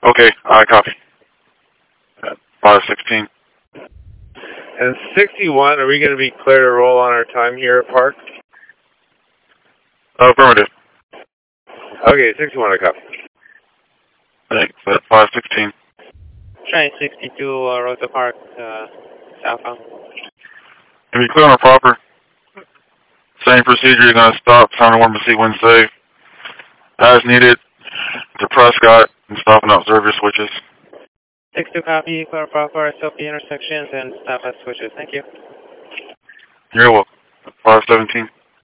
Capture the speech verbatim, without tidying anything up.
Okay, I copy. five sixteen. And sixty-one, are we going to be clear to roll on our time here at Park? Affirmative. Okay, sixty-one, I copy. Thanks. That's five sixteen. Train sixty-two, uh, Rosa Park, uh, southbound. If you clear on proper, same procedure, you're going to stop, sound warm to see when safe. As needed, to Prescott and stop and observe your switches. sixty-two copy, clear proper, S O P intersections and stop at switches. Thank you. You're welcome. five seventeen.